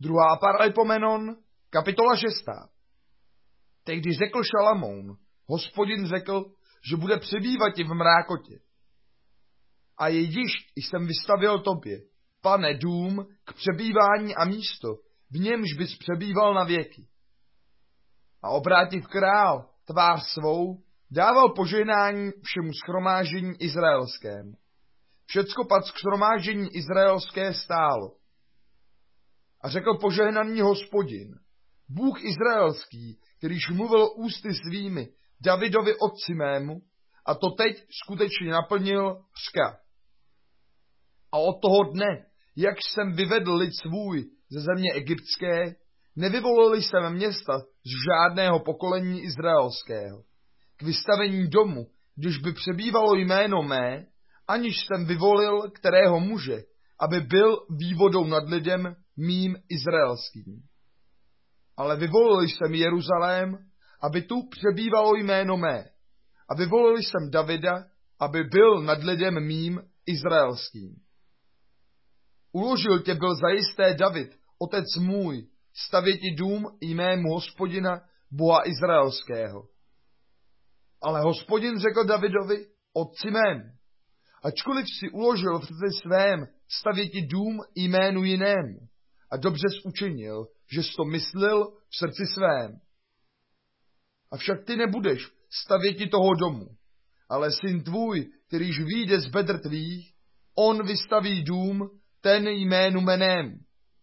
2. Paralipomenon, kapitola 6. Tehdy řekl Šalamoun, Hospodin řekl, že bude přebývat v mrákotě. A již jsem vystavil tobě, Pane, dům k přebývání a místo, v němž bys přebýval na věky. A obrátiv král tvář svou, dával požehnání všemu shromáždění izraelskému. Všecko pak shromáždění izraelské stálo. A řekl požehnaný Hospodin, Bůh izraelský, kterýž mluvil ústy svými Davidovi otci mému, a to teď skutečně naplnil řka. A od toho dne, jak jsem vyvedl lid svůj ze země egyptské, nevyvolil jsem města z žádného pokolení izraelského. K vystavení domu, když by přebývalo jméno mé, aniž jsem vyvolil kterého muže, aby byl vývodou nad lidem mým izraelským. Ale vyvolil jsem Jeruzalém, aby tu přebývalo jméno mé. A vyvolil jsem Davida, aby byl nad lidem mým izraelským. Uložil tě byl zajisté David, otec můj, stavět ti dům jmému Hospodina, Boha izraelského. Ale Hospodin řekl Davidovi, otci mému, ačkoliv si uložil v srdci svém stavět ti dům jménu jinému, a dobře jsi učinil, že jsi to myslel v srdci svém. Avšak ty nebudeš stavět ti toho domu, ale syn tvůj, kterýž vyjde z bedr tvých, on vystaví dům, ten jménu mému.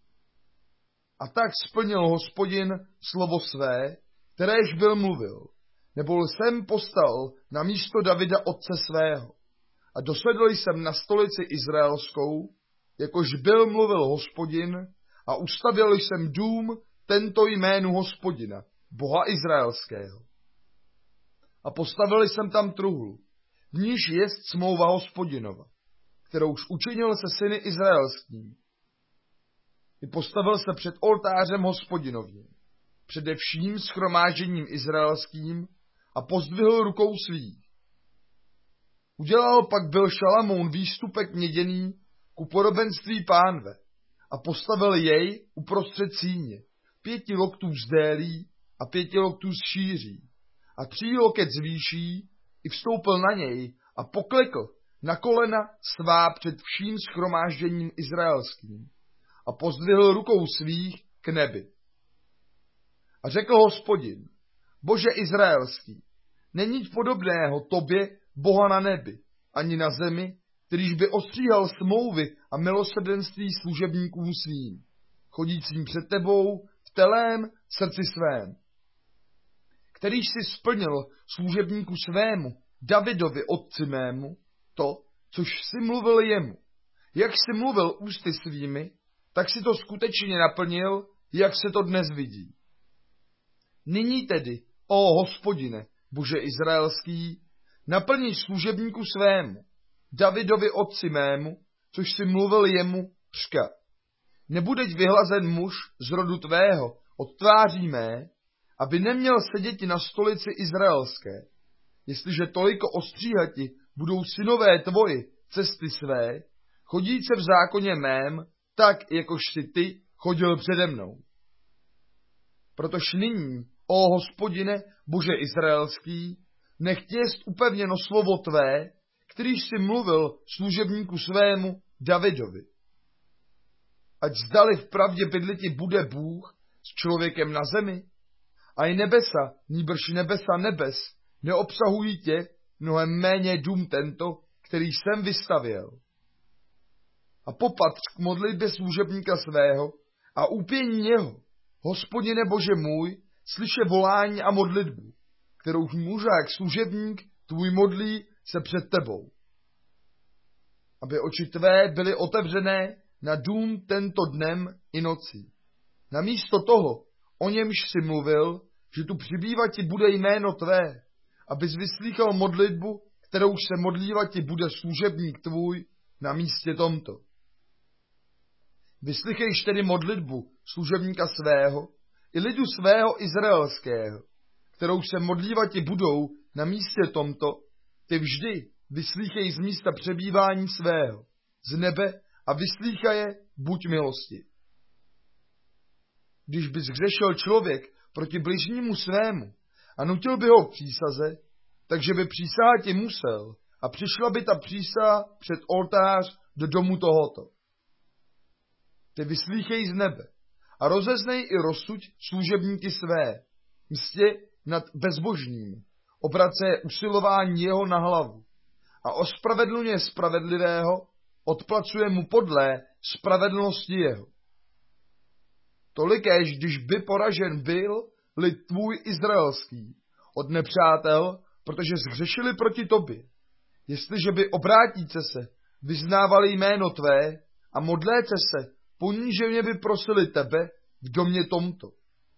A tak splnil Hospodin slovo své, kteréž byl mluvil, nebol jsem postal na místo Davida otce svého. A dosedl jsem na stolici izraelskou, jakož byl mluvil Hospodin, a ustavil jsem dům tento jménu Hospodina, Boha izraelského. A postavil jsem tam truhlu, v níž jest smlouva Hospodinova, kterou už učinil se syny izraelskými. I postavil se před oltářem Hospodinovým, především shromážděním izraelským, a pozdvihl rukou svých. Udělal pak byl Šalamoun výstupek měděný ku podobenství pánve a postavil jej uprostřed síně, 5 loktů z délí a 5 loktů z šíří a 3 loket z výší, i vstoupil na něj a poklekl na kolena svá před vším shromážděním izraelským a pozdvihl rukou svých k nebi. A řekl Hospodin, Bože izraelský, není podobného tobě, Boha na nebi, ani na zemi, kterýž by ostříhal smlouvy a milosrdenství služebníkům svým, chodícím před tebou v telém srdci svém. Kterýž si splnil služebníku svému, Davidovi otci mému, to, což si mluvil jemu. Jak si mluvil ústy svými, tak si to skutečně naplnil, jak se to dnes vidí. Nyní tedy, ó Hospodine, Bože izraelský, naplní služebníku svému, Davidovi otci mému, což si mluvil jemu, řka. Nebudeť vyhlazen muž z rodu tvého od tváří mé, aby neměl seděti na stolici izraelské, jestliže toliko ostříhati budou synové tvoji cesty své, chodíce v zákoně mém, tak, jakož si ty chodil přede mnou. Protož nyní, ó Hospodine, Bože izraelský, nechť jest upevněno slovo tvé, kterýž si mluvil služebníku svému Davidovi. Ať zdali v pravdě bydliti bude Bůh s člověkem na zemi, a i nebesa, nýbrž nebesa nebes, neobsahují tě mnohem méně dům tento, který jsem vystavěl. A popatř k modlitbě služebníka svého a úpění něho, Hospodine Bože můj, slyše volání a modlitbu, kterou mužák služebník tvůj modlí se před tebou. Aby oči tvé byly otevřené na dům tento dnem i nocí. Namísto toho, o němž si mluvil, že tu přibývati bude jméno tvé, abys vyslýchal modlitbu, kterou se modlívati bude služebník tvůj na místě tomto. Vyslychejš tedy modlitbu služebníka svého i lidu svého izraelského, kterou se modlívati budou na místě tomto, ty vždy vyslýchej z místa přebývání svého, z nebe, a vyslýchaje buď milosti. když by zhřešil člověk proti bližnímu svému a nutil by ho k přísaze, takže by přísahat ti musel a přišla by ta přísaha před oltář do domu tohoto. Ty vyslýchej z nebe a rozeznej i rozsuď služebníky své, mstě nad bezbožným, obrace usilování jeho na hlavu a ospravedlňuje spravedlivého, odpracuje mu podle spravedlnosti jeho. Tolikéž, když by poražen byl lid tvůj izraelský od nepřátel, protože zhřešili proti tobě, jestliže by obrátíce se vyznávali jméno tvé a modléce se poníženě by prosili tebe v domě tomto.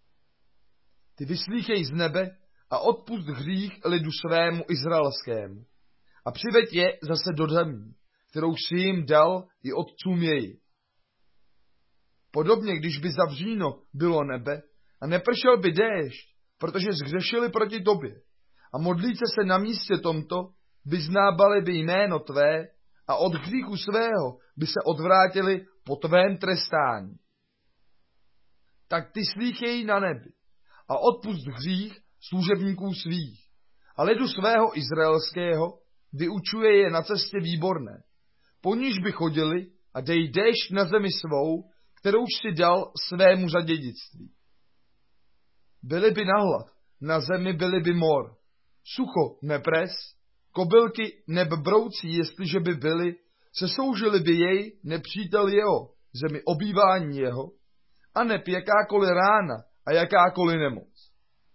Ty vyslíchej z nebe a odpust hřích lidu svému izraelskému a přiveď je zase do zemí, kterou si jim dal i otcům její. Podobně, když by zavříno bylo nebe a nepršel by déšť, protože zhřešili proti tobě a modlíce se na místě tomto, vyznábali by jméno tvé a od hříchu svého by se odvrátili po tvém trestání. Tak ty slýchej na nebi a odpust hřích služebníků svých a lidu svého izraelského vyučuje je na cestě výborné, po níž by chodili a dej déšť na zemi svou, kterou si dal svému za dědictví. Byli by na hlad, na zemi byli by mor, sucho nepres, kobylky neb broucí, jestliže by byli, sesoužili by jej nepřítel jeho, zemi obývání jeho, a neb jakákoliv rána a jakákoliv nemoc.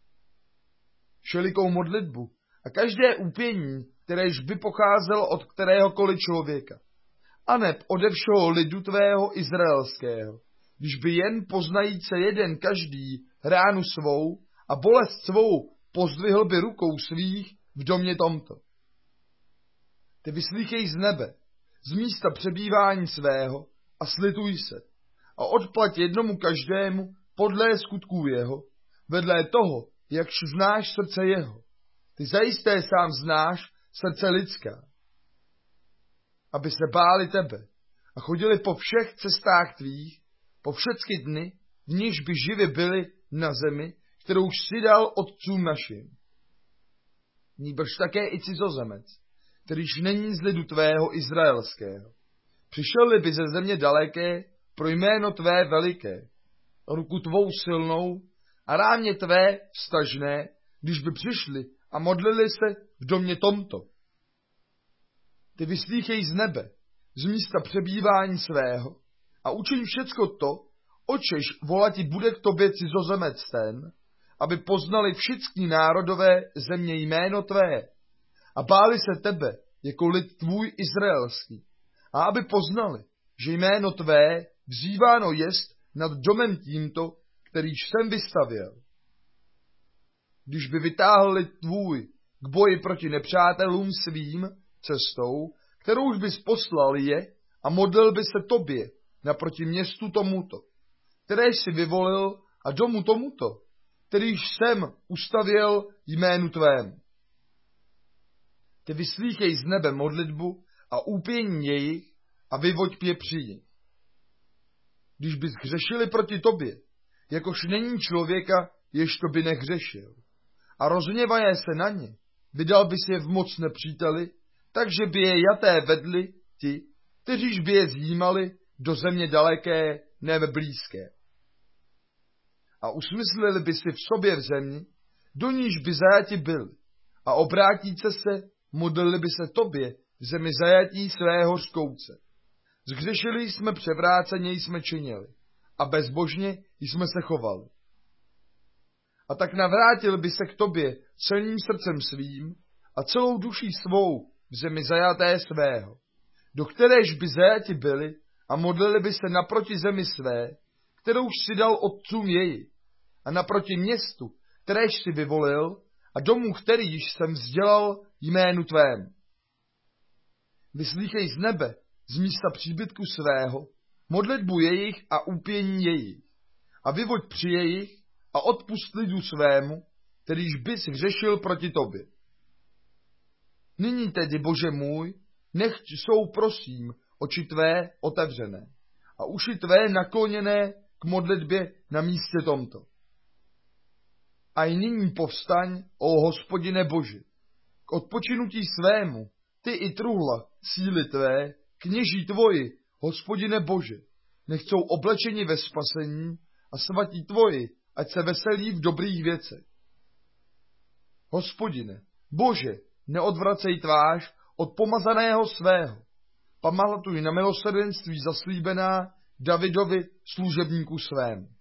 Všelikou modlitbu a každé úpění, kteréž by pocházelo od kteréhokoliv člověka, a neb ode všeho lidu tvého izraelského, když by jen poznajíce jeden každý ránu svou a bolest svou pozdvihl by rukou svých v domě tomto. Ty vyslýchej z nebe, z místa přebývání svého a slituj se a odplať jednomu každému podle skutků jeho, vedle toho, jakž znáš srdce jeho. Ty zajisté sám znáš srdce lidská, aby se báli tebe a chodili po všech cestách tvých, po všechny dny, v nichž by živě byli na zemi, kterou si dal otcům našim. Nýbrž také i cizozemec, kterýž není z lidu tvého izraelského. Přišel-li by ze země daleké pro jméno tvé veliké, ruku tvou silnou a rámě tvé vztažné, když by přišli a modlili se v domě tomto. Ty vyslýchej z nebe, z místa přebývání svého a učiň všecko to, očež volati bude k tobě cizozemec ten, aby poznali všichni národové země jméno tvé a báli se tebe jako lid tvůj izraelský a aby poznali, že jméno tvé vzýváno jest nad domem tímto, kterýž jsem vystavěl. Když by vytáhl lid tvůj k boji proti nepřátelům svým cestou, kterouž bys poslal je a modlil by se tobě naproti městu tomuto, kteréž si vyvolil a domu tomuto, kterýž jsem ustavěl jménu tvému. Ty vyslýchej z nebe modlitbu a úpění jejich a vyvoď je při nich. Když bys hřešili proti tobě, jakož není člověka, jež to by nehřešil, a rozhněvaje se na ně, vydal bys je v moc nepříteli, takže by je jaté vedli ti, kteříž by je zjímali do země daleké nebe blízké. A usmyslili by si v sobě v zemi, do níž by zajati byli, a obrátíce se, modlili by se tobě v zemi zajatí svého zkouce. Zhřešili jsme, převráceně jsme činili a bezbožně jsme se chovali. A tak navrátil by se k tobě celým srdcem svým a celou duší svou v zemi zajaté svého, do kteréž by zajati byli a modlili by se naproti zemi své, kterouž si dal otcům její, a naproti městu, kteréž si vyvolil, a domu, kterýž jsem vzdělal jménu tvému. Vyslýchej z nebe, z místa příbytku svého, modlitbu jejich a úpění jejich, a vyvoď při jejich a odpust lidu svému, kterýž bys hřešil proti tobě. Nyní tedy, Bože můj, nechť jsou, prosím, oči tvé otevřené a uši tvé nakloněné k modlitbě na místě tomto. A i nyní povstaň, ó Hospodine Bože, k odpočinutí svému, ty i truhla, síly tvé, kněží tvoji, Hospodine Bože, nech jsou oblečeni ve spasení a svatí tvoji, ať se veselí v dobrých věcech. Hospodine, Bože, neodvracej tvář od pomazaného svého. Pamatuj na milosrdenství zaslíbená Davidovi služebníku svému.